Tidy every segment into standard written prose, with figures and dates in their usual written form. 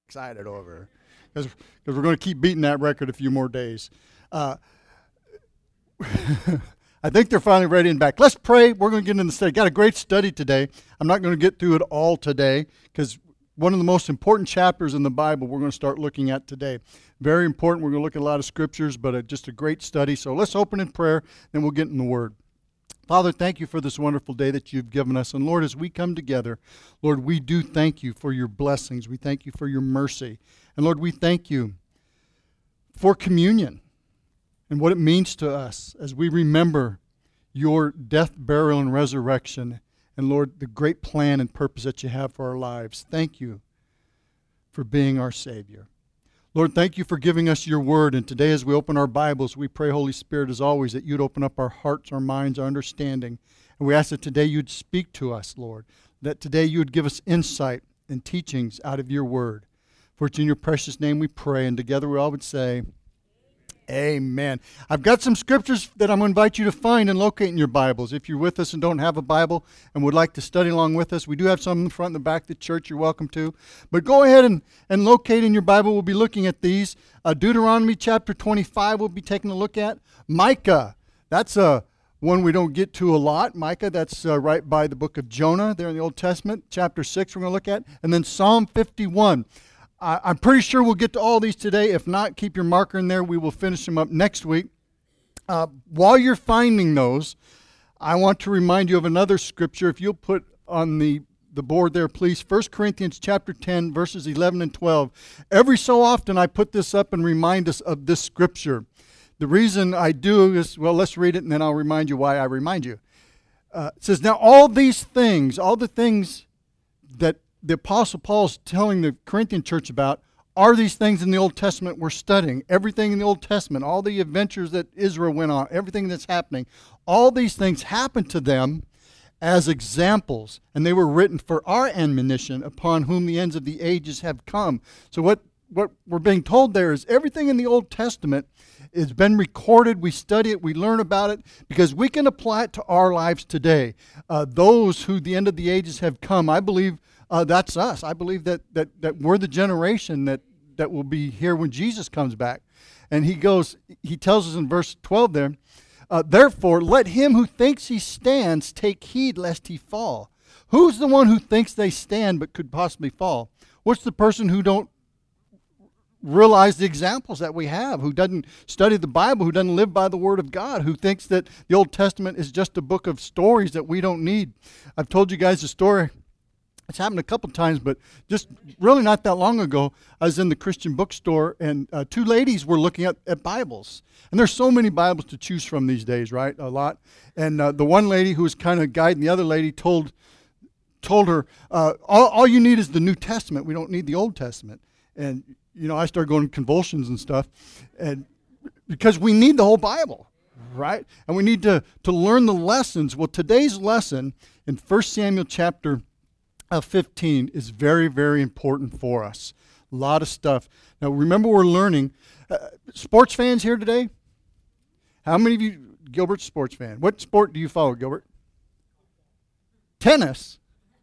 excited over because we're going to keep beating that record a few more days. I think they're finally ready and back. Let's pray. We're going to get into the study. Got a great study today. I'm not going to get through it all today because one of the most important chapters in the Bible we're going to start looking at today. Very important. We're going to look at a lot of scriptures, but just a great study. So let's open in prayer, then we'll get in the Word. Father, thank you for this wonderful day that you've given us. And Lord, as we come together, Lord, we do thank you for your blessings. We thank you for your mercy. And Lord, we thank you for communion and what it means to us as we remember your death, burial, and resurrection. And Lord, the great plan and purpose that you have for our lives. Thank you for being our Savior. Lord, thank you for giving us your word. And today as we open our Bibles, we pray, Holy Spirit, as always, that you'd open up our hearts, our minds, our understanding. And we ask that today you'd speak to us, Lord, that today you would give us insight and teachings out of your word. For it's in your precious name we pray, and together we all would say, Amen. I've got some scriptures that I'm going to invite you to find and locate in your Bibles. If you're with us and don't have a Bible and would like to study along with us, we do have some in the front and the back of the church you're welcome to. But go ahead and locate in your Bible. We'll be looking at these. Deuteronomy chapter 25 we'll be taking a look at. Micah, that's one we don't get to a lot. Micah, that's right by the book of Jonah there in the Old Testament. Chapter 6 we're going to look at. And then Psalm 51. I'm pretty sure we'll get to all these today. If not, keep your marker in there. We will finish them up next week. While you're finding those, I want to remind you of another scripture. If you'll put on the board there, please. 1 Corinthians chapter 10, verses 11 and 12. Every so often I put this up and remind us of this scripture. The reason I do is, well, let's read it and then I'll remind you why I remind you. It says, now all the things that the Apostle Paul's telling the Corinthian church about are these things in the Old Testament we're studying. Everything in the Old Testament, all the adventures that Israel went on, everything that's happening, all these things happened to them as examples, and they were written for our admonition upon whom the ends of the ages have come. So what we're being told there is everything in the Old Testament has been recorded. We study it. We learn about it because we can apply it to our lives today. Those who the end of the ages have come, I believe that's us. I believe that we're the generation that will be here when Jesus comes back. And he tells us in verse 12 there, therefore, let him who thinks he stands take heed lest he fall. Who's the one who thinks they stand but could possibly fall? What's the person who don't realize the examples that we have, who doesn't study the Bible, who doesn't live by the Word of God, who thinks that the Old Testament is just a book of stories that we don't need? I've told you guys a story. It's happened a couple times, but just really not that long ago, I was in the Christian bookstore, and two ladies were looking at Bibles. And there's so many Bibles to choose from these days, right? A lot. And the one lady who was kind of guiding the other lady told her, all you need is the New Testament. We don't need the Old Testament. And, I started going in convulsions and stuff, and because we need the whole Bible, right? And we need to learn the lessons. Well, today's lesson in 1 Samuel chapter 15 is very, very important for us. A lot of stuff. Now, remember, we're learning. Sports fans here today? How many of you, Gilbert's a sports fan? What sport do you follow, Gilbert? Tennis.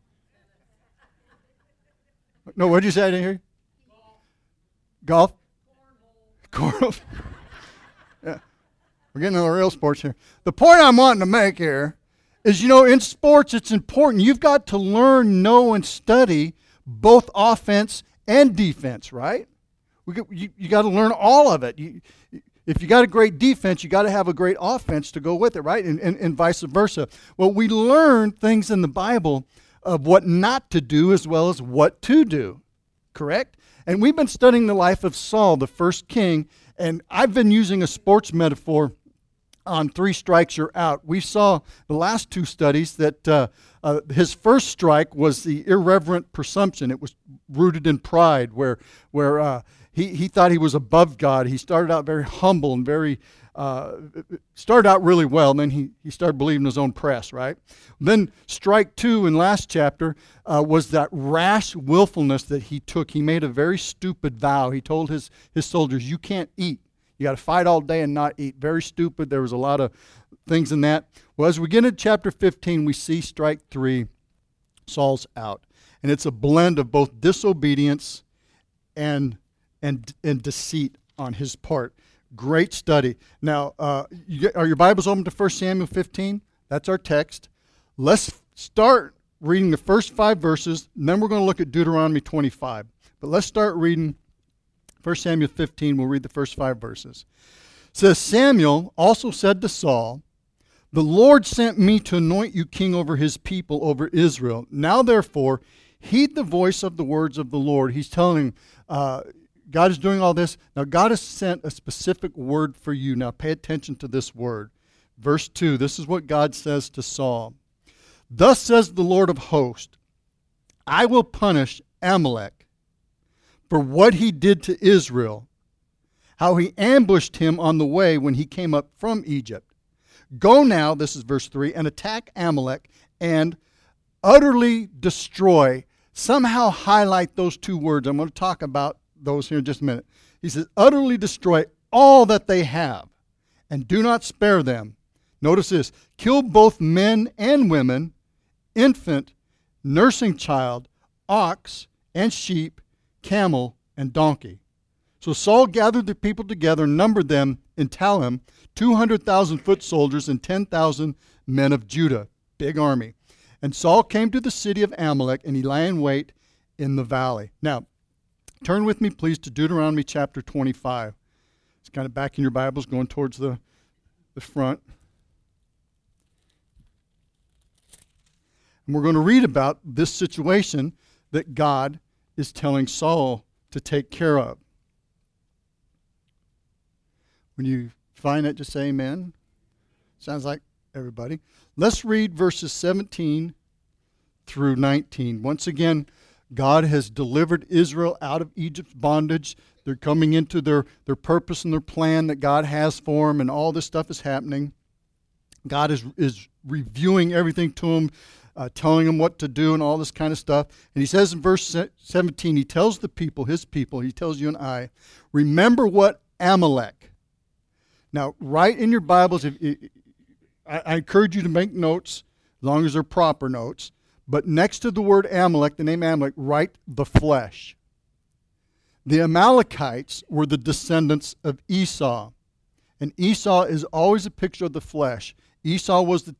No, what did you say? I didn't hear you. Golf? Cornhole. Yeah. We're getting into the real sports here. The point I'm wanting to make here is, in sports, it's important. You've got to learn, know, and study both offense and defense, right? You got to learn all of it. If you got a great defense, you got to have a great offense to go with it, right? And vice versa. Well, we learn things in the Bible of what not to do as well as what to do, correct? And we've been studying the life of Saul, the first king, and I've been using a sports metaphor on 3 strikes you're out. We saw the last 2 studies that his first strike was the irreverent presumption. It was rooted in pride, where he thought he was above God. He started out very humble and started out really well, and then he started believing his own press, right? Then strike 2 in last chapter was that rash willfulness that he took. He made a very stupid vow. He told his soldiers, you can't eat. You got to fight all day and not eat. Very stupid. There was a lot of things in that. Well, as we get into chapter 15, we see strike 3, Saul's out. And it's a blend of both disobedience and deceit on his part. Great study. Now, are your Bibles open to 1 Samuel 15? That's our text. Let's start reading the first 5 verses, and then we're going to look at Deuteronomy 25. But let's start reading 1 Samuel 15. We'll read the first 5 verses. It says, Samuel also said to Saul, the Lord sent me to anoint you king over his people, over Israel. Now, therefore, heed the voice of the words of the Lord. He's telling him, God is doing all this. Now, God has sent a specific word for you. Now, pay attention to this word. Verse 2, this is what God says to Saul. Thus says the Lord of hosts, I will punish Amalek for what he did to Israel, how he ambushed him on the way when he came up from Egypt. Go now, this is verse 3, and attack Amalek and utterly destroy. Somehow highlight those 2 words. I'm going to talk about those here in just a minute. He says, utterly destroy all that they have, and do not spare them. Notice this, kill both men and women, infant, nursing child, ox and sheep, camel and donkey. So Saul gathered the people together, numbered them in Talham, 200,000 foot soldiers and 10,000 men of Judah. Big army. And Saul came to the city of Amalek, and he lay in wait in the valley. Now, turn with me, please, to Deuteronomy chapter 25. It's kind of back in your Bibles, going towards the front. And we're going to read about this situation that God is telling Saul to take care of. When you find that, just say amen. Sounds like everybody. Let's read verses 17 through 19. Once again, God has delivered Israel out of Egypt's bondage. They're coming into their purpose and their plan that God has for them, and all this stuff is happening. God is reviewing everything to them, telling them what to do and all this kind of stuff. And he says in verse 17, he tells the people, his people, he tells you and I, remember what Amalek. Now, write in your Bibles, I encourage you to make notes, as long as they're proper notes. But next to the word Amalek, the name Amalek, write the flesh. The Amalekites were the descendants of Esau. And Esau is always a picture of the flesh. Esau was the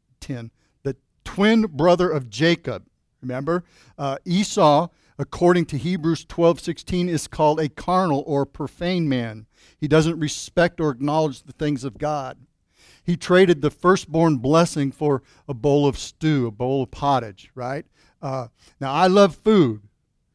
twin brother of Jacob. Remember? Esau, according to Hebrews 12:16, is called a carnal or profane man. He doesn't respect or acknowledge the things of God. He traded the firstborn blessing for a bowl of stew, a bowl of pottage, right? Now, I love food,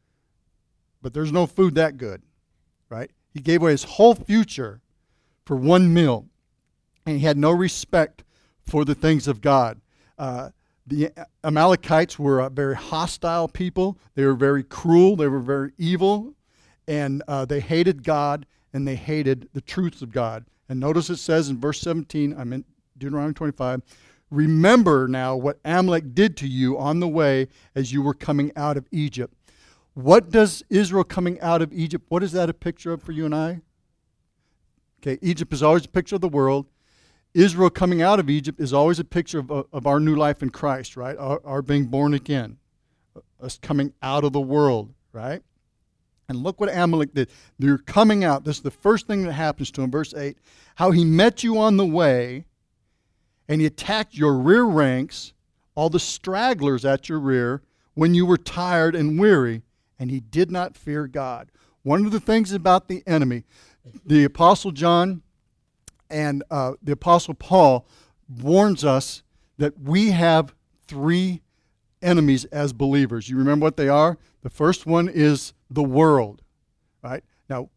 but there's no food that good, right? He gave away his whole future for one meal, and he had no respect for the things of God. The Amalekites were a very hostile people. They were very cruel. They were very evil, and they hated God, and they hated the truths of God. And notice it says in verse 17, I'm in Deuteronomy 25, remember now what Amalek did to you on the way as you were coming out of Egypt. What does Israel coming out of Egypt, what is that a picture of for you and I? Okay, Egypt is always a picture of the world. Israel coming out of Egypt is always a picture of our new life in Christ, right? Our being born again, us coming out of the world, right? And look what Amalek did. They're coming out. This is the first thing that happens to him. Verse 8, how he met you on the way, and he attacked your rear ranks, all the stragglers at your rear, when you were tired and weary, and he did not fear God. One of the things about the enemy, the Apostle John and the Apostle Paul warns us that we have 3 enemies as believers. You remember what they are? The first one is the world, right? Now,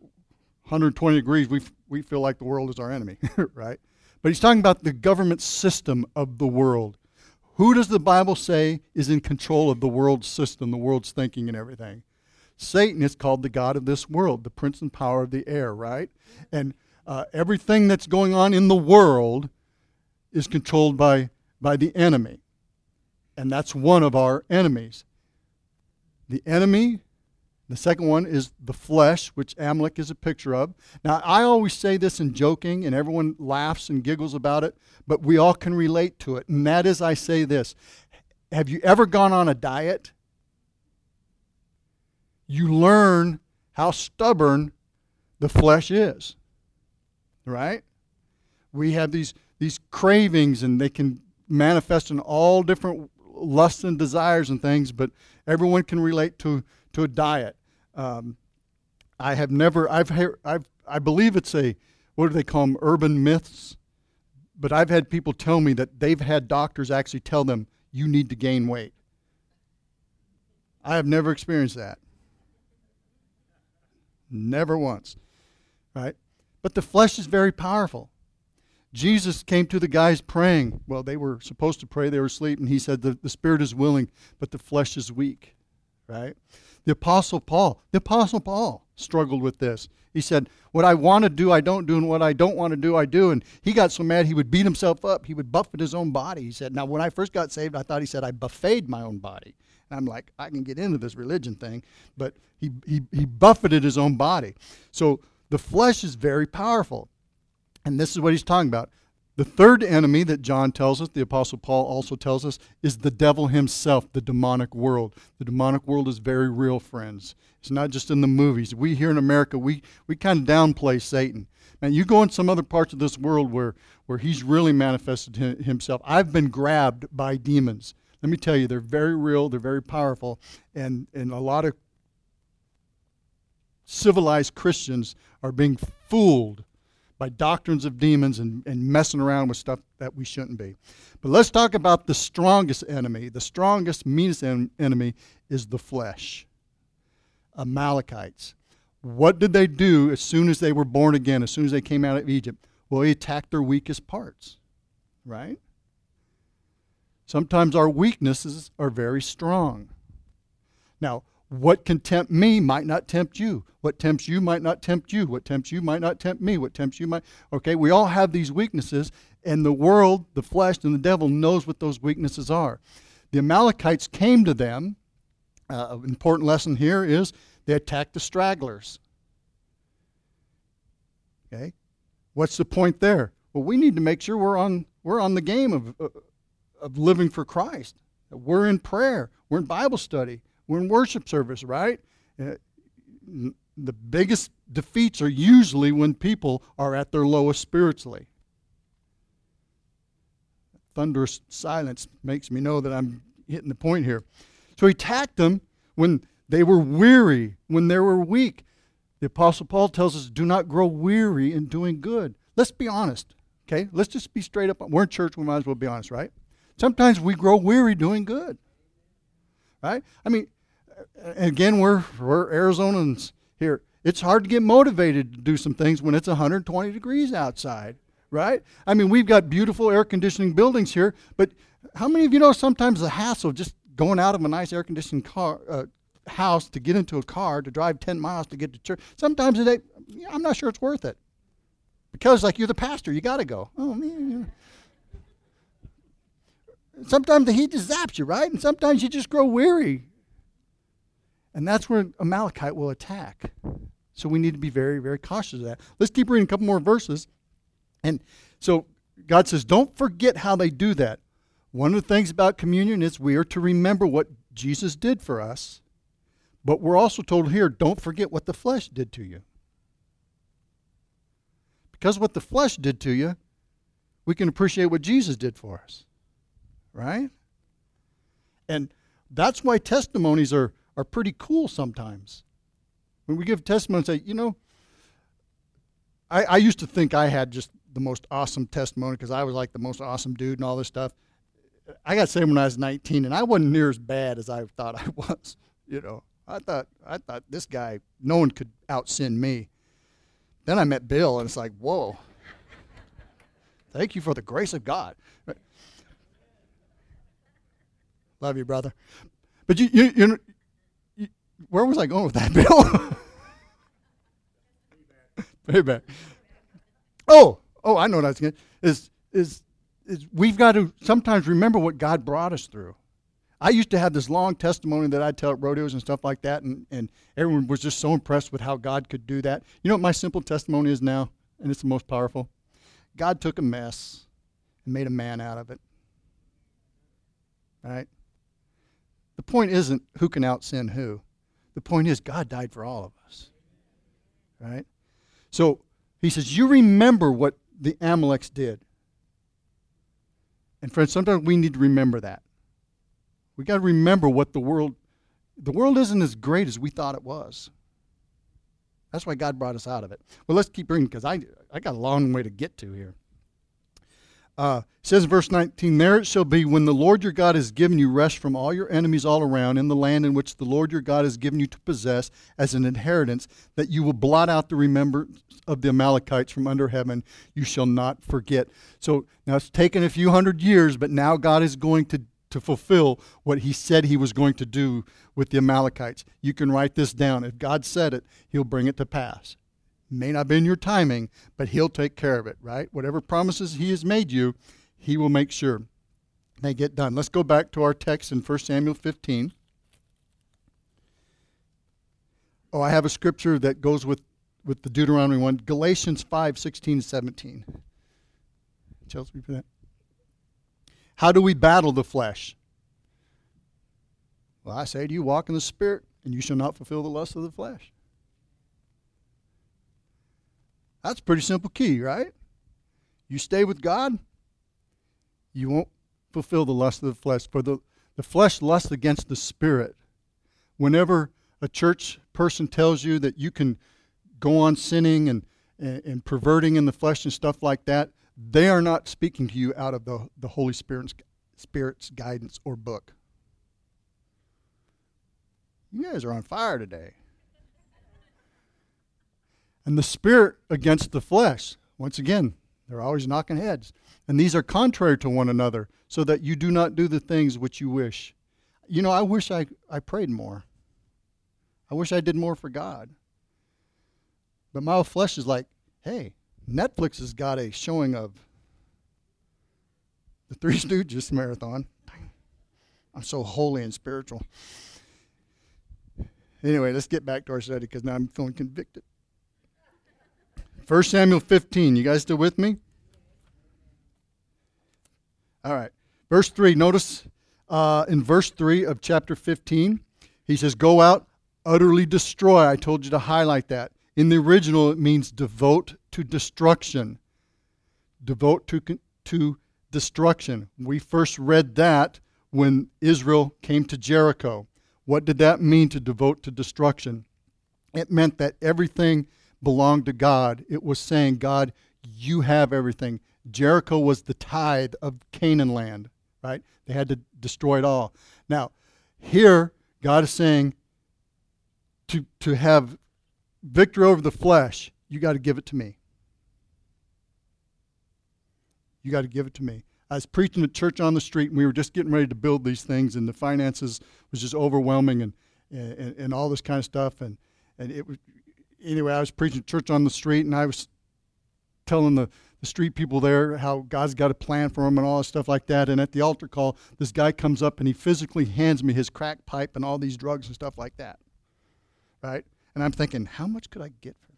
120 degrees, we feel like the world is our enemy, right? But he's talking about the government system of the world. Who does the Bible say is in control of the world system, the world's thinking and everything? Satan is called the god of this world, the prince and power of the air, right? And everything that's going on in the world is controlled by the enemy. And that's one of our enemies. The enemy, the second one is the flesh, which Amalek is a picture of. Now, I always say this in joking, and everyone laughs and giggles about it, but we all can relate to it. And that is, I say this, have you ever gone on a diet? You learn how stubborn the flesh is. Right? We have these cravings, and they can manifest in all different lusts and desires and things, but everyone can relate to a diet. I believe it's what do they call them, urban myths? But I've had people tell me that they've had doctors actually tell them, you need to gain weight. I have never experienced that. Never once. Right? But the flesh is very powerful. Jesus came to the guys praying. Well, they were supposed to pray. They were asleep. And he said, the spirit is willing, but the flesh is weak. Right? The Apostle Paul struggled with this. He said, what I want to do, I don't do, and what I don't want to do, I do. And he got so mad, he would beat himself up. He would buffet his own body. He said, now, when I first got saved, I thought he said, I buffeted my own body. And I'm like, I can get into this religion thing. But he buffeted his own body. So the flesh is very powerful. And this is what he's talking about. The third enemy that John tells us, the Apostle Paul also tells us, is the devil himself, the demonic world. The demonic world is very real, friends. It's not just in the movies. We here in America, we kind of downplay Satan. Man, you go in some other parts of this world where he's really manifested himself. I've been grabbed by demons. Let me tell you, they're very real, they're very powerful, and a lot of civilized Christians are being fooled by doctrines of demons and messing around with stuff that we shouldn't be. But let's talk about the strongest enemy. The strongest, meanest enemy is the flesh. Amalekites. What did they do as soon as they were born again, as soon as they came out of Egypt? Well, they attacked their weakest parts, right? Sometimes our weaknesses are very strong. Now, what can tempt me might not tempt you. What tempts you might not tempt you. What tempts you might not tempt me. What tempts you might... Okay, we all have these weaknesses, and the world, the flesh, and the devil knows what those weaknesses are. The Amalekites came to them. An important lesson here is they attacked the stragglers. Okay? What's the point there? Well, we need to make sure we're on the game of living for Christ. We're in prayer. We're in Bible study. We're in worship service, right? The biggest defeats are usually when people are at their lowest spiritually. Thunderous silence makes me know that I'm hitting the point here. So he attacked them when they were weary, when they were weak. The Apostle Paul tells us, do not grow weary in doing good. Let's be honest, okay? Let's just be straight up. We're in church, we might as well be honest, right? Sometimes we grow weary doing good, right? I mean, again, we're Arizonans here. It's hard to get motivated to do some things when it's 120 degrees outside, right? I mean, we've got beautiful air conditioning buildings here, but how many of you know sometimes the hassle of just going out of a nice air conditioning house to get into a car to drive 10 miles to get to church? Sometimes I'm not sure it's worth it. Because, like, you're the pastor, you got to go. Oh, man. Sometimes the heat just zaps you, right? And sometimes you just grow weary. And that's where Amalekite will attack. So we need to be very, very cautious of that. Let's keep reading a couple more verses. And so God says, don't forget how they do that. One of the things about communion is we are to remember what Jesus did for us. But we're also told here, don't forget what the flesh did to you. Because what the flesh did to you, we can appreciate what Jesus did for us. Right? And that's why testimonies are pretty cool sometimes. When we give testimony and say, you know, I used to think I had just the most awesome testimony because I was like the most awesome dude and all this stuff. I got saved when I was 19, and I wasn't near as bad as I thought I was. You know, I thought this guy, no one could out-sin me. Then I met Bill, and it's like, whoa. Thank you for the grace of God. Love you, brother. But you where was I going with that, Bill? Payback. Oh, I know what I was going to is we've got to sometimes remember what God brought us through. I used to have this long testimony that I'd tell at rodeos and stuff like that, and everyone was just so impressed with how God could do that. You know what my simple testimony is now, and it's the most powerful? God took a mess and made a man out of it. All right? The point isn't who can out-sin who. The point is God died for all of us. right? So he says, you remember what the Amaleks did. And friends, sometimes we need to remember that. We got to remember what the world isn't as great as we thought it was. That's why God brought us out of it. Well, let's keep reading because I got a long way to get to here. It says in verse 19, there it shall be when the Lord your God has given you rest from all your enemies all around in the land in which the Lord your God has given you to possess as an inheritance, that you will blot out the remembrance of the Amalekites from under heaven. You shall not forget. So now it's taken a few hundred years, but now God is going to fulfill what he said he was going to do with the Amalekites. You can write this down. If God said it, he'll bring it to pass. May not be in your timing, but he'll take care of it, right? Whatever promises he has made you, he will make sure they get done. Let's go back to our text in 1 Samuel 15. Oh, I have a scripture that goes with the Deuteronomy one. Galatians 5:16-17. Chelsea, for that. How do we battle the flesh? Well, I say to you, walk in the Spirit, and you shall not fulfill the lust of the flesh. That's a pretty simple key, right? You stay with God, you won't fulfill the lust of the flesh. For the flesh lusts against the Spirit. Whenever a church person tells you that you can go on sinning and perverting in the flesh and stuff like that, they are not speaking to you out of the Holy Spirit's guidance or book. You guys are on fire today. And the Spirit against the flesh. Once again, they're always knocking heads. And these are contrary to one another, so that you do not do the things which you wish. You know, I wish I prayed more. I wish I did more for God. But my flesh is like, hey, Netflix has got a showing of the Three Stooges marathon. I'm so holy and spiritual. Anyway, let's get back to our study because now I'm feeling convicted. 1 Samuel 15. You guys still with me? All right. Verse 3. Notice in verse 3 of chapter 15, he says, go out, utterly destroy. I told you to highlight that. In the original, it means devote to destruction. Devote to destruction. We first read that when Israel came to Jericho. What did that mean, to devote to destruction? It meant that everything belonged to God. It was saying, God, you have everything. Jericho was the tithe of Canaan land, right? They had to destroy it all. Now, here, God is saying to have victory over the flesh, you got to give it to me. You got to give it to me. I was preaching at church on the street, and we were just getting ready to build these things, and the finances was just overwhelming and all this kind of stuff. And it was, anyway, I was preaching at church on the street, and I was telling the street people there how God's got a plan for them and all this stuff like that. And at the altar call, this guy comes up, and he physically hands me his crack pipe and all these drugs and stuff like that, right? And I'm thinking, how much could I get for this?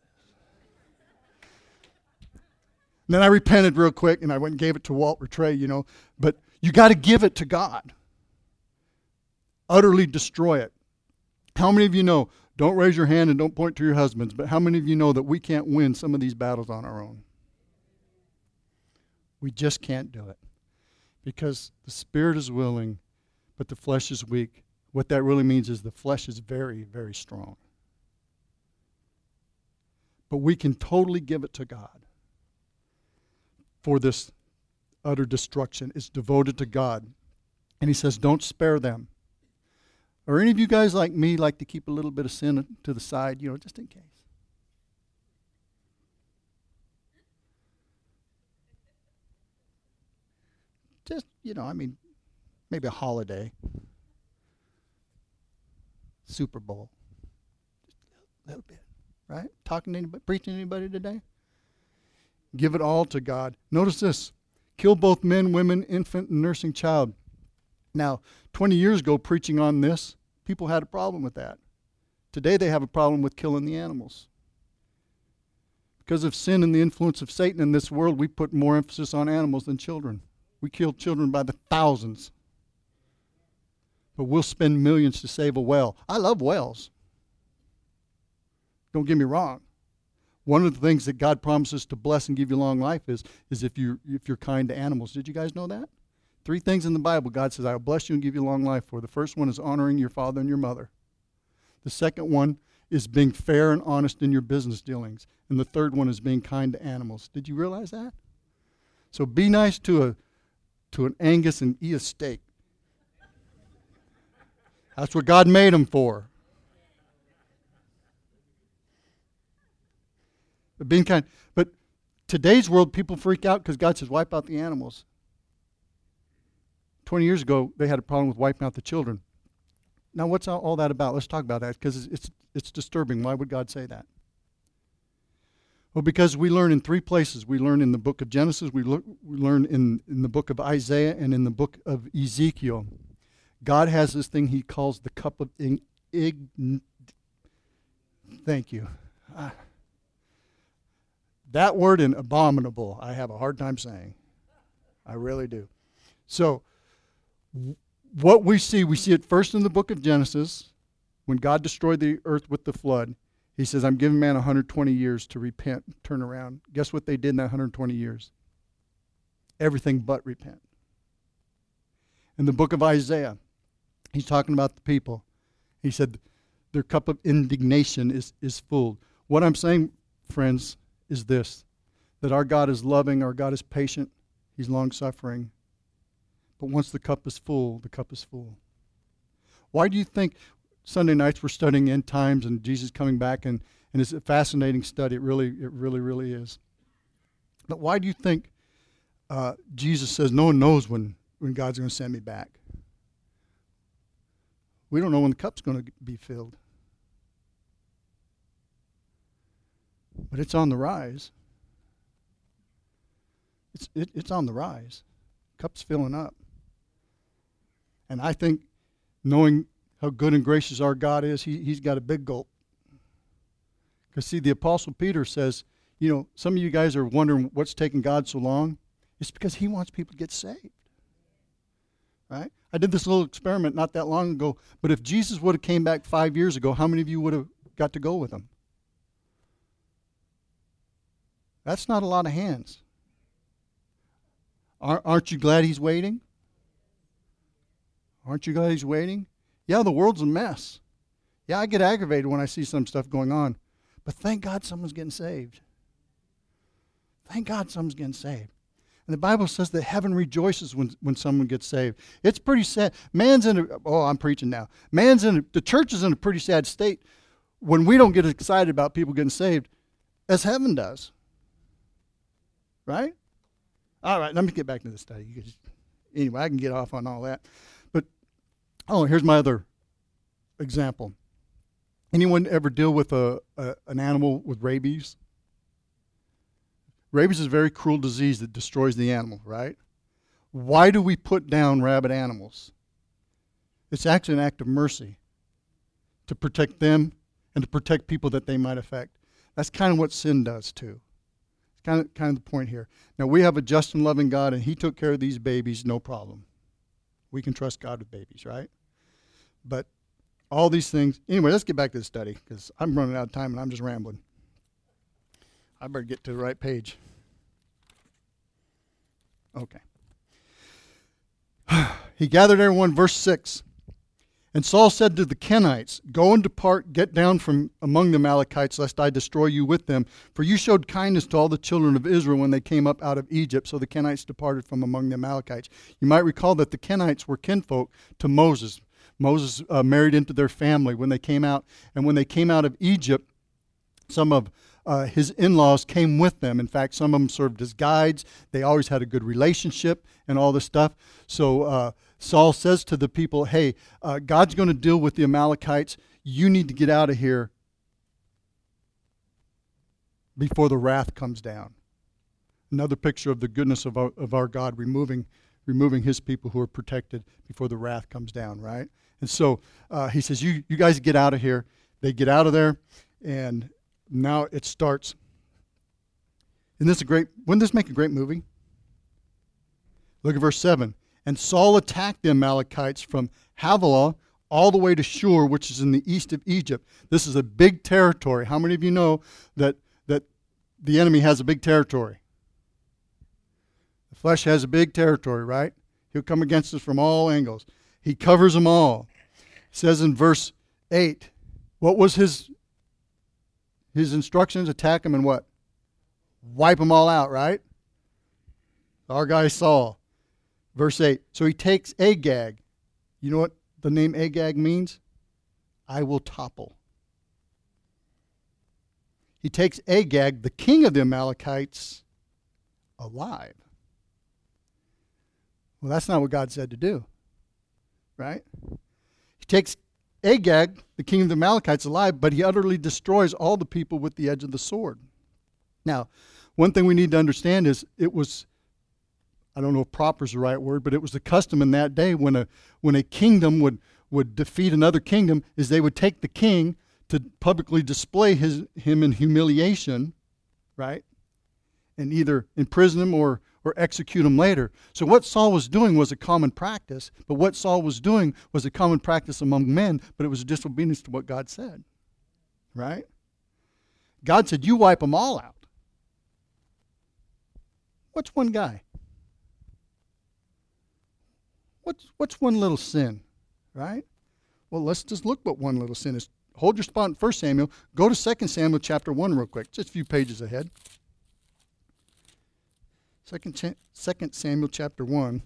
And then I repented real quick, and I went and gave it to Walt Rattray, you know. But you got to give it to God. Utterly destroy it. How many of you know, don't raise your hand and don't point to your husbands, but how many of you know that we can't win some of these battles on our own? We just can't do it. Because the spirit is willing, but the flesh is weak. What that really means is the flesh is very, very strong. But we can totally give it to God. For this utter destruction. It's devoted to God. And he says, don't spare them. Are any of you guys like me like to keep a little bit of sin to the side, you know, just in case? Just, you know, I mean, maybe a holiday. Super Bowl. Just a little bit, right? Talking to anybody, preaching to anybody today? Give it all to God. Notice this. Kill both men, women, infant, and nursing child. Now, 20 years ago, preaching on this, people had a problem with that. Today, they have a problem with killing the animals. Because of sin and the influence of Satan in this world, we put more emphasis on animals than children. We kill children by the thousands. But we'll spend millions to save a whale. I love whales. Don't get me wrong. One of the things that God promises to bless and give you long life is if you're kind to animals. Did you guys know that? 3 things in the Bible God says, I will bless you and give you long life for. The first one is honoring your father and your mother. The second one is being fair and honest in your business dealings. And the third one is being kind to animals. Did you realize that? So be nice to an Angus and eat a steak. That's what God made them for. But being kind. But today's world, people freak out because God says, wipe out the animals. 20 years ago, they had a problem with wiping out the children. Now, what's all that about? Let's talk about that, because it's disturbing. Why would God say that? Well, because we learn in 3 places. We learn in the book of Genesis, we learn in the book of Isaiah, and in the book of Ezekiel. God has this thing he calls the cup of thank you. That word in abominable, I have a hard time saying. I really do. So, what we see it first in the book of Genesis, when God destroyed the earth with the flood. He says, I'm giving man 120 years to repent, turn around. Guess what they did in that 120 years? Everything but repent. In the book of Isaiah, he's talking about the people. He said, their cup of indignation is full. What I'm saying, friends, is this, that our God is loving, our God is patient, he's long-suffering. But once the cup is full, the cup is full. Why do you think Sunday nights we're studying end times and Jesus coming back, and it's a fascinating study. It really is. But why do you think Jesus says no one knows when God's going to send me back? We don't know when the cup's going to be filled. But it's on the rise. It's on the rise. Cup's filling up. And I think, knowing how good and gracious our God is, he's got a big gulp. Because see, the Apostle Peter says, some of you guys are wondering what's taking God so long. It's because he wants people to get saved. Right? I did this little experiment not that long ago, but if Jesus would have came back 5 years ago, how many of you would have got to go with him? That's not a lot of hands. Aren't you glad he's waiting? Aren't you glad he's waiting? Yeah, the world's a mess. Yeah, I get aggravated when I see some stuff going on. But thank God someone's getting saved. Thank God someone's getting saved. And the Bible says that heaven rejoices when someone gets saved. It's pretty sad. I'm preaching now. The church is in a pretty sad state when we don't get excited about people getting saved as heaven does. Right? All right, let me get back to the study. Anyway, I can get off on all that. But, here's my other example. Anyone ever deal with an animal with rabies? Rabies is a very cruel disease that destroys the animal, right? Why do we put down rabid animals? It's actually an act of mercy to protect them and to protect people that they might affect. That's kind of what sin does too. It's kind of the point here. Now, we have a just and loving God, and he took care of these babies, no problem. We can trust God with babies, right? But all these things. Anyway, let's get back to the study, because I'm running out of time and I'm just rambling. I better get to the right page. Okay. He gathered everyone, verse 6. And Saul said to the Kenites, go and depart, get down from among the Amalekites, lest I destroy you with them. For you showed kindness to all the children of Israel when they came up out of Egypt. So the Kenites departed from among the Amalekites. You might recall that the Kenites were kinfolk to Moses. Moses married into their family when they came out. And when they came out of Egypt, some of his in-laws came with them. In fact, some of them served as guides. They always had a good relationship and all this stuff. So Saul says to the people, hey, God's going to deal with the Amalekites. You need to get out of here before the wrath comes down. Another picture of the goodness of our God, removing his people who are protected before the wrath comes down, right? And so he says, you guys get out of here. They get out of there, and now it starts. Wouldn't this make a great movie? Look at verse 7. And Saul attacked the Amalekites from Havilah all the way to Shur, which is in the east of Egypt. This is a big territory. How many of you know that the enemy has a big territory. The flesh has a big territory, right? He'll come against us from all angles. He covers them all. It says in verse 8, what was his instructions? Attack them and what? Wipe them all out, right? Our guy Saul. Verse 8, so he takes Agag. You know what the name Agag means? I will topple. He takes Agag, the king of the Amalekites, alive. Well, that's not what God said to do, right? He takes Agag, the king of the Amalekites, alive, but he utterly destroys all the people with the edge of the sword. Now, one thing we need to understand is it was, I don't know if proper is the right word, but it was the custom in that day when a kingdom would defeat another kingdom is they would take the king to publicly display him in humiliation, right? And either imprison him or execute him later. So what Saul was doing was a common practice, but what Saul was doing was a common practice among men, but it was a disobedience to what God said, right? God said, you wipe them all out. What's one guy? What's one little sin, right? Well, let's just look what one little sin is. Hold your spot in 1 Samuel. Go to 2 Samuel chapter 1 real quick, just a few pages ahead. 2 Samuel chapter 1.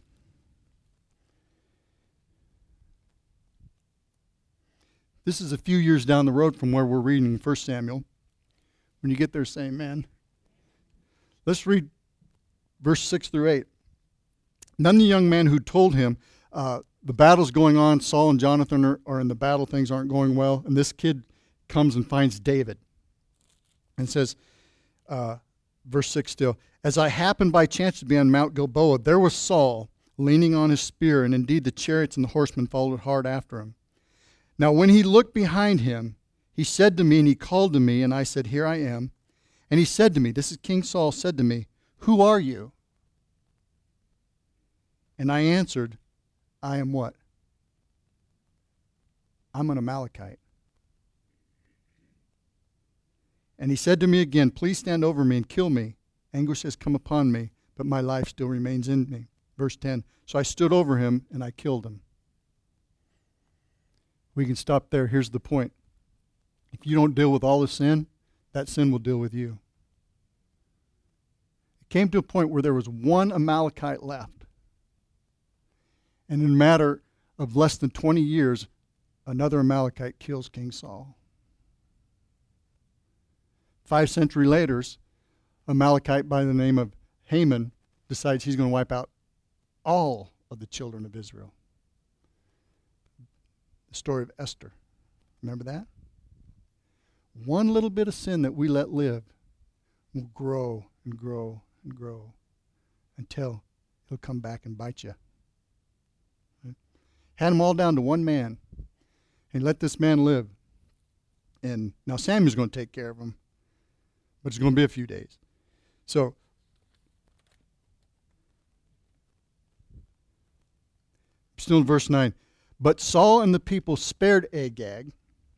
This is a few years down the road from where we're reading 1 Samuel. When you get there, say amen. Let's read verse 6 through 8. Then the young man who told him, the battle's going on, Saul and Jonathan are in the battle, things aren't going well, and this kid comes and finds David and says, verse 6 still, as I happened by chance to be on Mount Gilboa, there was Saul leaning on his spear, and indeed the chariots and the horsemen followed hard after him. Now when he looked behind him, he said to me, and he called to me, and I said, here I am. And he said to me, this is King Saul, said to me, who are you? And I answered, I am what? I'm an Amalekite. And he said to me again, please stand over me and kill me. Anguish has come upon me, but my life still remains in me. Verse 10, so I stood over him and I killed him. We can stop there. Here's the point. If you don't deal with all the sin, that sin will deal with you. It came to a point where there was one Amalekite left. And in a matter of less than 20 years, another Amalekite kills King Saul. 5 centuries later, Amalekite by the name of Haman decides he's going to wipe out all of the children of Israel. The story of Esther. Remember that? One little bit of sin that we let live will grow and grow and grow until he'll come back and bite you. Had them all down to one man and let this man live. And now Samuel's going to take care of him, but it's going to be a few days. So, still in verse 9. But Saul and the people spared Agag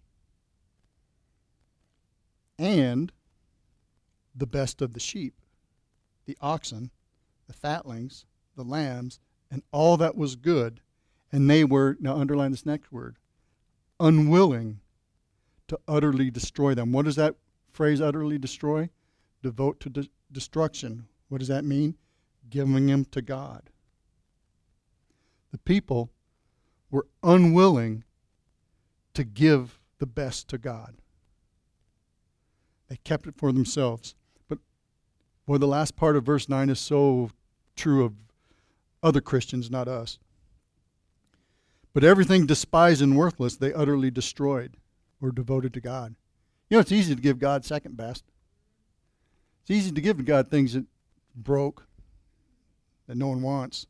and the best of the sheep, the oxen, the fatlings, the lambs, and all that was good. And they were, now underline this next word, unwilling to utterly destroy them. What does that phrase, utterly destroy? Devote to destruction. What does that mean? Giving them to God. The people were unwilling to give the best to God. They kept it for themselves. But, boy, the last part of verse 9 is so true of other Christians, not us. But everything despised and worthless, they utterly destroyed or devoted to God. You know, it's easy to give God second best. It's easy to give God things that broke, that no one wants.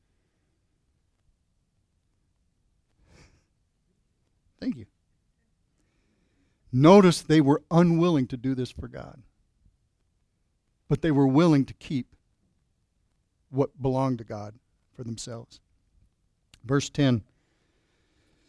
Thank you. Notice they were unwilling to do this for God. But they were willing to keep what belonged to God for themselves. Verse 10.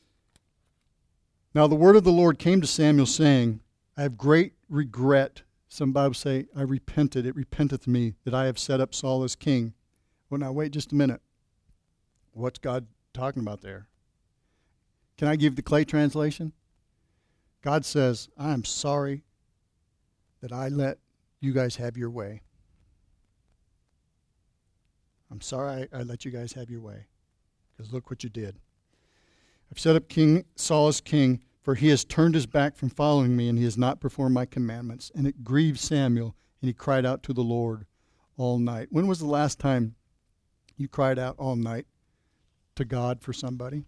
Now the word of the Lord came to Samuel, saying, I have great regret Some Bibles say, I repented, it repenteth me that I have set up Saul as king. Well, now wait just a minute. What's God talking about there? Can I give the Clay translation? God says, I am sorry that I let you guys have your way. I'm sorry I let you guys have your way, because look what you did. I've set up King Saul as king, for he has turned his back from following me, and he has not performed my commandments. And it grieved Samuel, and he cried out to the Lord all night. When was the last time you cried out all night to God for somebody?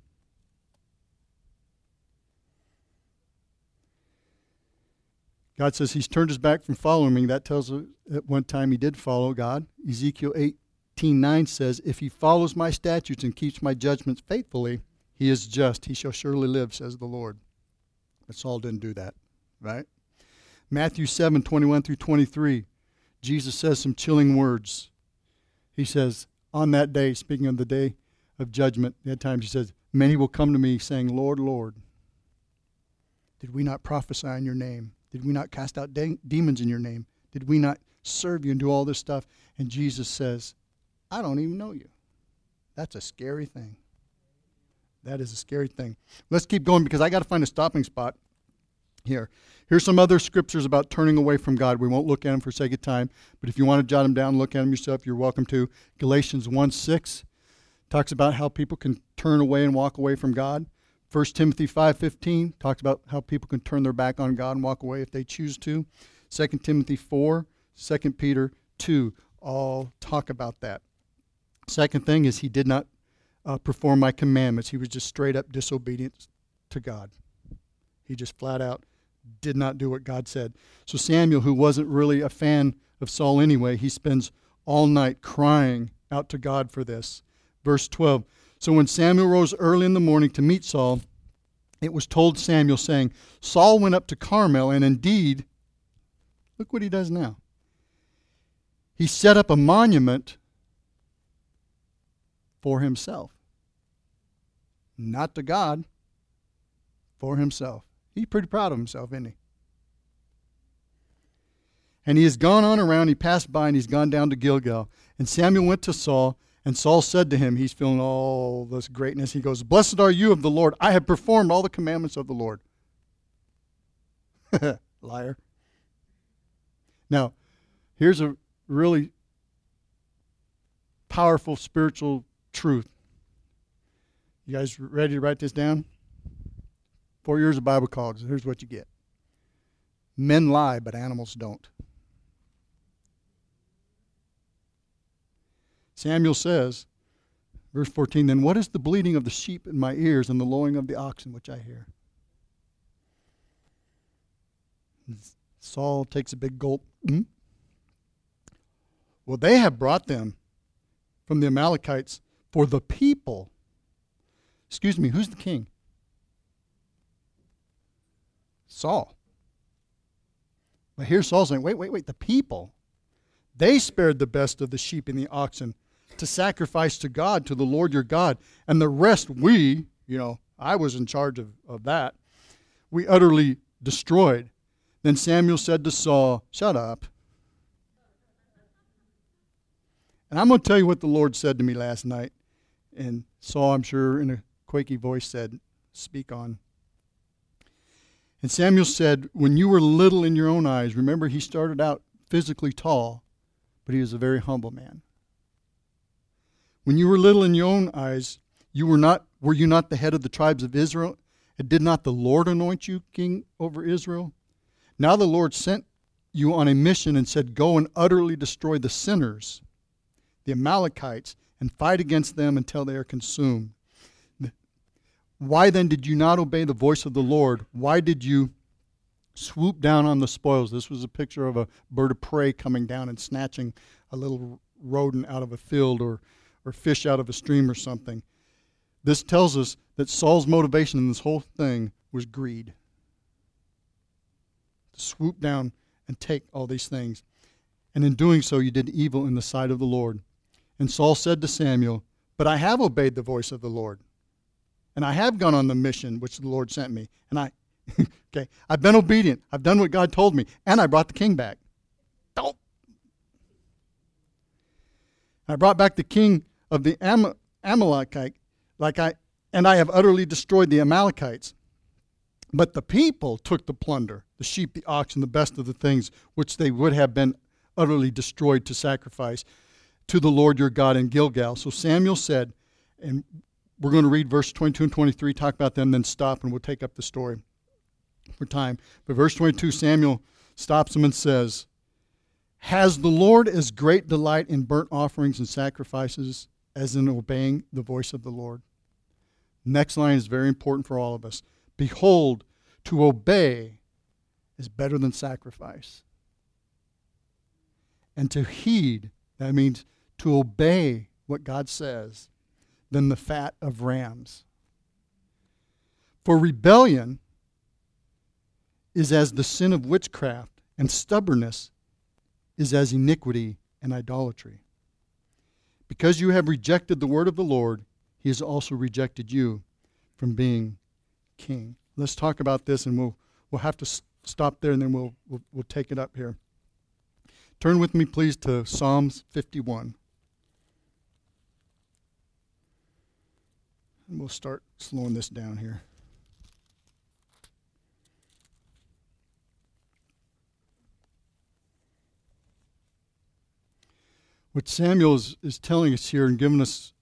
God says he's turned his back from following me. That tells us at one time he did follow God. Ezekiel 18:9 says, if he follows my statutes and keeps my judgments faithfully, he is just. He shall surely live, says the Lord. But Saul didn't do that, right? Matthew 7:21 through 23, Jesus says some chilling words. He says, on that day, speaking of the day of judgment, at times he says, many will come to me saying, Lord, Lord, did we not prophesy in your name? Did we not cast out demons in your name? Did we not serve you and do all this stuff? And Jesus says, I don't even know you. That's a scary thing. That is a scary thing. Let's keep going because I got to find a stopping spot here. Here's some other scriptures about turning away from God. We won't look at them for sake of time, but if you want to jot them down, look at them yourself, you're welcome to. Galatians 1:6 talks about how people can turn away and walk away from God. 1 Timothy 5:15 talks about how people can turn their back on God and walk away if they choose to. 2 Timothy 4, 2 Peter 2 all talk about that. Second thing is he did not perform my commandments. He was just straight up disobedient to God. He just flat out did not do what God said. So Samuel, who wasn't really a fan of Saul anyway, he spends all night crying out to God for this. Verse 12, so when Samuel rose early in the morning to meet Saul, it was told Samuel, saying, Saul went up to Carmel, and indeed, look what he does now. He set up a monument for himself. Not to God, for himself. He's pretty proud of himself, isn't he? And he has gone on around, he passed by, and he's gone down to Gilgal. And Samuel went to Saul, and Saul said to him, he's feeling all this greatness. He goes, blessed are you of the Lord. I have performed all the commandments of the Lord. Liar. Now, here's a really powerful spiritual truth. You guys ready to write this down? 4 years of Bible college. Here's what you get. Men lie, but animals don't. Samuel says, verse 14, then what is the bleating of the sheep in my ears and the lowing of the oxen which I hear? Saul takes a big gulp. Well, they have brought them from the Amalekites for the people. Excuse me, who's the king? Saul. But here Saul's saying, wait, the people. They spared the best of the sheep and the oxen to sacrifice to God, to the Lord your God. And the rest we, I was in charge of that, we utterly destroyed. Then Samuel said to Saul, shut up. And I'm going to tell you what the Lord said to me last night. And Saul, I'm sure, in a quaky voice said, speak on. And Samuel said, when you were little in your own eyes, remember he started out physically tall, but he was a very humble man. When you were little in your own eyes, were you not the head of the tribes of Israel? And did not the Lord anoint you king over Israel? Now the Lord sent you on a mission and said, go and utterly destroy the sinners, the Amalekites, and fight against them until they are consumed. Why then did you not obey the voice of the Lord? Why did you swoop down on the spoils? This was a picture of a bird of prey coming down and snatching a little rodent out of a field or fish out of a stream or something. This tells us that Saul's motivation in this whole thing was greed. To swoop down and take all these things. And in doing so, you did evil in the sight of the Lord. And Saul said to Samuel, but I have obeyed the voice of the Lord. And I have gone on the mission which the Lord sent me. And Okay, I've been obedient. I've done what God told me, and I brought the king back. Oh. I brought back the king of the Amalekite, and I have utterly destroyed the Amalekites. But the people took the plunder, the sheep, the oxen, the best of the things which they would have been utterly destroyed to sacrifice to the Lord your God in Gilgal. So Samuel said, and we're going to read verse 22 and 23, talk about them, then stop, and we'll take up the story for time. But verse 22, Samuel stops him and says, has the Lord as great delight in burnt offerings and sacrifices as in obeying the voice of the Lord? Next line is very important for all of us. Behold, to obey is better than sacrifice. And to heed, that means to obey what God says, than the fat of rams. For rebellion is as the sin of witchcraft, and stubbornness is as iniquity and idolatry. Because you have rejected the word of the Lord, he has also rejected you from being king. Let's talk about this, and we'll have to stop there, and then we'll take it up here. Turn with me, please, to Psalms 51. And we'll start slowing this down here. What Samuel is telling us here and giving us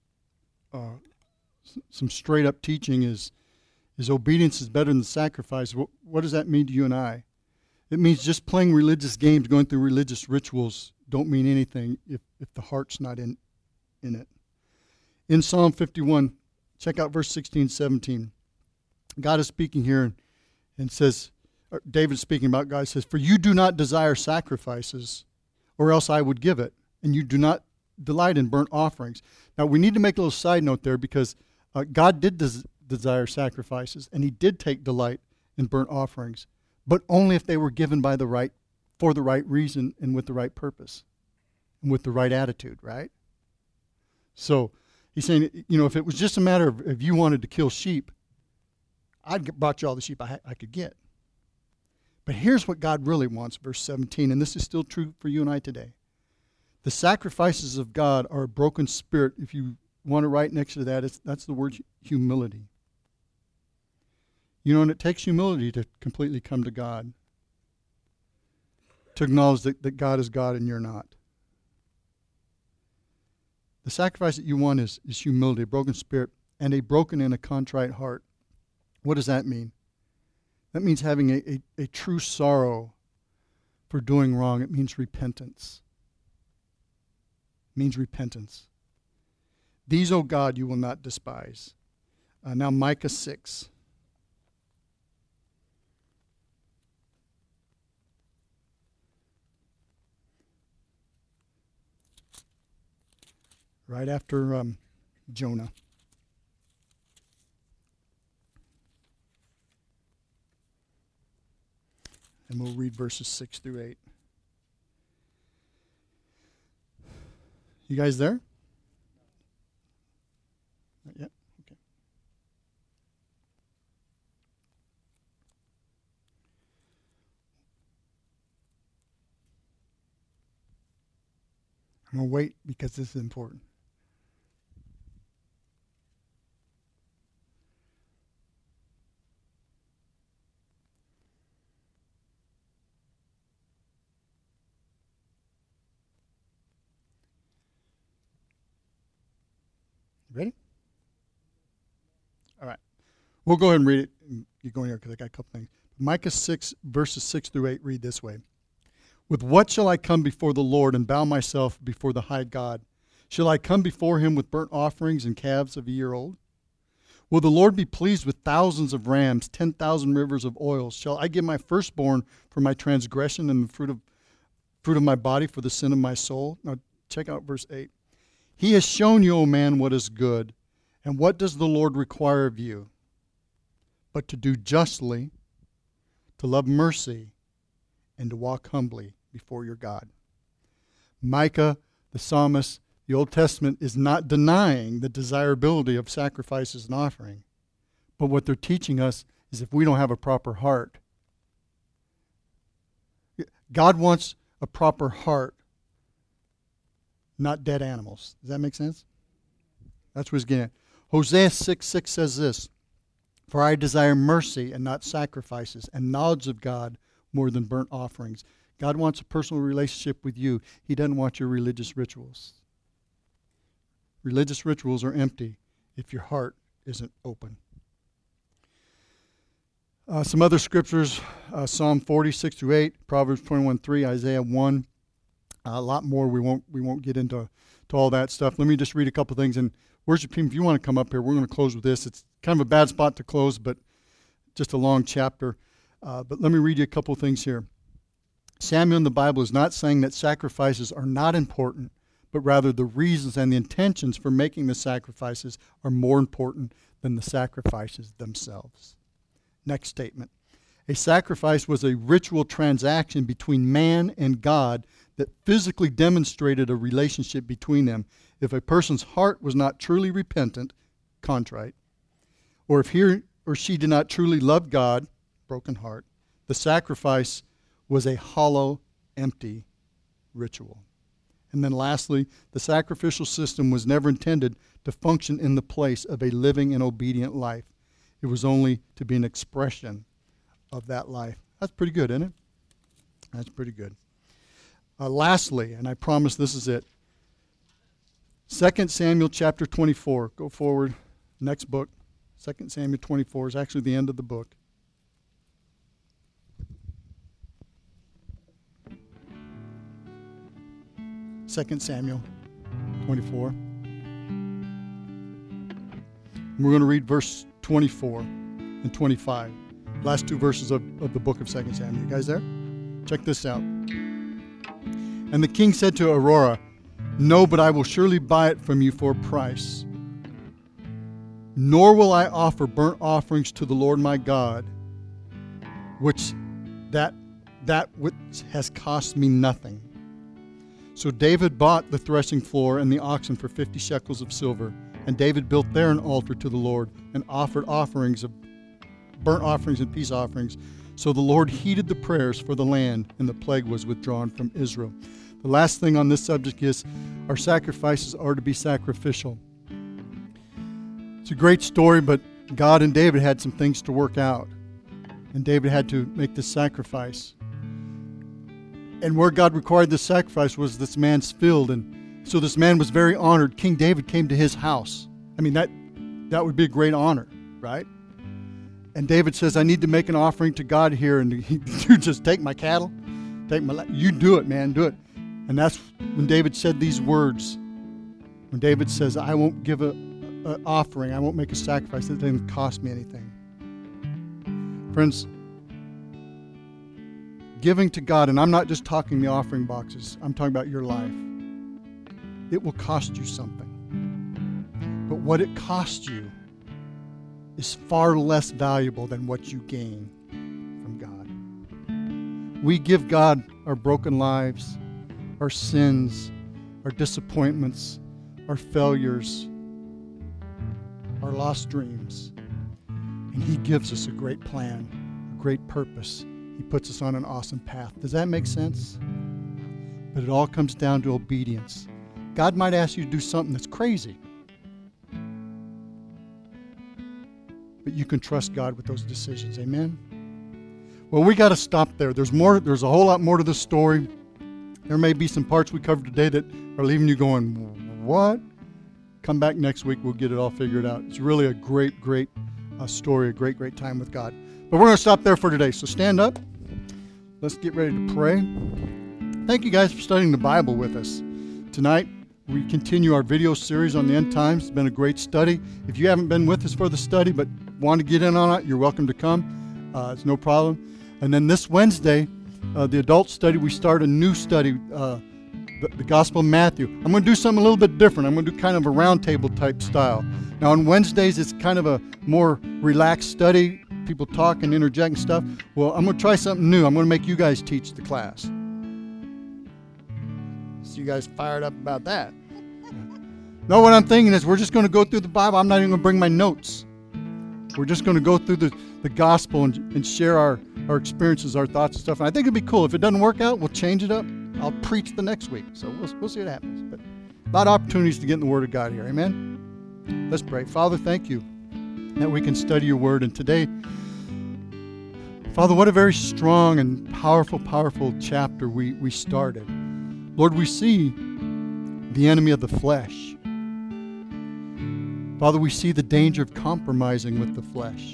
some straight-up teaching is obedience is better than sacrifice. What does that mean to you and I? It means just playing religious games, going through religious rituals don't mean anything if the heart's not in it. In Psalm 51, check out verse 16, 17. God is speaking here and says, David's speaking about God, says, for you do not desire sacrifices, or else I would give it, and you do not delight in burnt offerings. Now, we need to make a little side note there, because God did desire sacrifices, and he did take delight in burnt offerings, but only if they were given for the right reason and with the right purpose and with the right attitude, right? So he's saying, if it was just a matter of if you wanted to kill sheep, I'd brought you all the sheep I could get. But here's what God really wants, verse 17, and this is still true for you and I today. The sacrifices of God are a broken spirit. If you want to write next to that, that's the word humility. And it takes humility to completely come to God, to acknowledge that God is God and you're not. The sacrifice that you want is humility, a broken spirit, and a broken and a contrite heart. What does that mean? That means having a true sorrow for doing wrong. It means repentance. It means repentance. These, O God, you will not despise. Now Micah 6. Right after Jonah. And we'll read verses 6 through 8. You guys there? Not yet? Okay. I'm going to wait because this is important. Ready? All right. We'll go ahead and read it. You go in here because I got a couple things. Micah 6, verses 6 through 8 read this way. With what shall I come before the Lord and bow myself before the high God? Shall I come before him with burnt offerings and calves of a year old? Will the Lord be pleased with thousands of rams, 10,000 rivers of oil? Shall I give my firstborn for my transgression and the fruit of my body for the sin of my soul? Now check out verse 8. He has shown you, O man, what is good, and what does the Lord require of you? But to do justly, to love mercy, and to walk humbly before your God. Micah, the psalmist, the Old Testament is not denying the desirability of sacrifices and offering, but what they're teaching us is if we don't have a proper heart. God wants a proper heart, not dead animals. Does that make sense? That's what he's getting at. Hosea 6:6 says this, "For I desire mercy and not sacrifices, and knowledge of God more than burnt offerings." God wants a personal relationship with you. He doesn't want your religious rituals. Religious rituals are empty if your heart isn't open. Some other scriptures, Psalm 46-8, Proverbs 21:3, Isaiah 1. A lot more. We won't get into all that stuff. Let me just read a couple things. And worship team, if you want to come up here, we're going to close with this. It's kind of a bad spot to close, but just a long chapter. But let me read you a couple things here. Samuel in the Bible is not saying that sacrifices are not important, but rather the reasons and the intentions for making the sacrifices are more important than the sacrifices themselves. Next statement. A sacrifice was a ritual transaction between man and God that physically demonstrated a relationship between them. If a person's heart was not truly repentant, contrite, or if he or she did not truly love God, broken heart, the sacrifice was a hollow, empty ritual. And then lastly, the sacrificial system was never intended to function in the place of a living and obedient life. It was only to be an expression of that life. That's pretty good, isn't it? That's pretty good. Lastly, and I promise this is it, 2 Samuel chapter 24. Go forward. Next book. 2 Samuel 24 is actually the end of the book. Second Samuel 24. We're going to read verse 24 and 25. Last two verses of the book of 2 Samuel. You guys there? Check this out. And the king said to Aurora, "No, but I will surely buy it from you for a price. Nor will I offer burnt offerings to the Lord my God, which has cost me nothing." So David bought the threshing floor and the oxen for 50 shekels of silver. And David built there an altar to the Lord and offered offerings of burnt offerings and peace offerings. So the Lord heeded the prayers for the land, and the plague was withdrawn from Israel. The last thing on this subject is our sacrifices are to be sacrificial. It's a great story, but God and David had some things to work out. And David had to make this sacrifice. And where God required this sacrifice was this man's field. And so this man was very honored. King David came to his house. I mean, that would be a great honor, right? And David says, "I need to make an offering to God here." And you just take my cattle, you do it, man, do it. And that's when David said these words. When David says, "I won't give an offering, I won't make a sacrifice that doesn't cost me anything." Friends, giving to God, and I'm not just talking the offering boxes, I'm talking about your life. It will cost you something. But what it costs you is far less valuable than what you gain from God. We give God our broken lives, our sins, our disappointments, our failures, our lost dreams. And He gives us a great plan, a great purpose. He puts us on an awesome path. Does that make sense? But it all comes down to obedience. God might ask you to do something that's crazy. But you can trust God with those decisions. Amen? Well, we got to stop there. There's more. There's a whole lot more to this story. There may be some parts we covered today that are leaving you going, what? Come back next week. We'll get it all figured out. It's really a great story, a great time with God. But we're going to stop there for today. So stand up. Let's get ready to pray. Thank you guys for studying the Bible with us. Tonight, we continue our video series on the end times. It's been a great study. If you haven't been with us for the study but want to get in on it, you're welcome to come. It's no problem. And then this Wednesday, the adult study, we start a new study, the Gospel of Matthew. I'm going to do something a little bit different. I'm going to do kind of a roundtable type style. Now on Wednesdays, it's kind of a more relaxed study. People talk and interject and stuff. Well, I'm going to try something new. I'm going to make you guys teach the class. So you guys fired up about that? No, what I'm thinking is we're just going to go through the Bible. I'm not even going to bring my notes. We're just going to go through the gospel and share our experiences, our thoughts and stuff. And I think it'd be cool. If it doesn't work out, we'll change it up. I'll preach the next week. So we'll see what happens. But a lot of opportunities to get in the Word of God here. Amen? Let's pray. Father, thank you that we can study your Word. And today, Father, what a very strong and powerful chapter we started. Lord, we see the enemy of the flesh. Father, we see the danger of compromising with the flesh.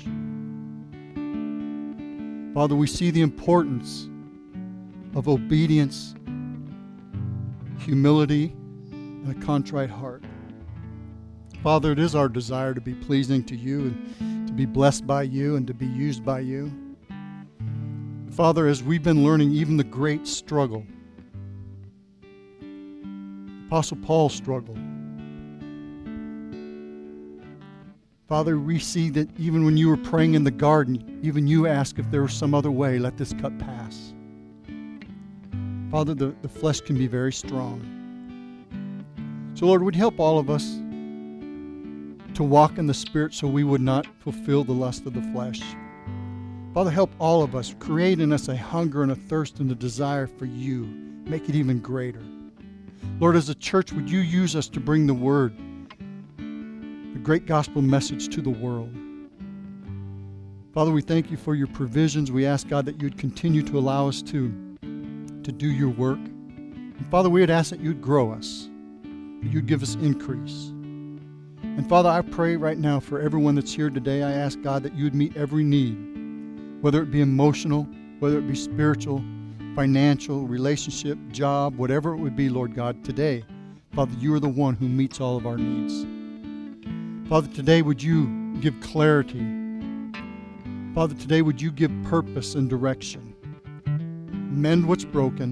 Father, we see the importance of obedience, humility, and a contrite heart. Father, it is our desire to be pleasing to you and to be blessed by you and to be used by you. Father, as we've been learning even the great struggle, Apostle Paul struggled. Father, we see that even when you were praying in the garden, even you asked if there was some other way, let this cup pass. Father, the flesh can be very strong. So Lord, would you help all of us to walk in the Spirit so we would not fulfill the lust of the flesh. Father, help all of us. Create in us a hunger and a thirst and a desire for you. Make it even greater. Lord, as a church, would you use us to bring the word, the great gospel message to the world. Father, we thank you for your provisions. We ask, God, that you'd continue to allow us to do your work. And Father, we would ask that you'd grow us, that you'd give us increase. And Father, I pray right now for everyone that's here today. I ask, God, that you'd meet every need, whether it be emotional, whether it be spiritual, financial, relationship, job, whatever it would be, Lord God, today. Father, you are the one who meets all of our needs. Father, today would you give clarity. Father, today would you give purpose and direction. Mend what's broken.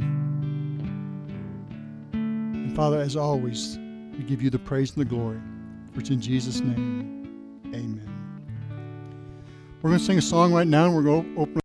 And Father, as always, we give you the praise and the glory. For it's in Jesus' name, amen. We're going to sing a song right now, and we're going to open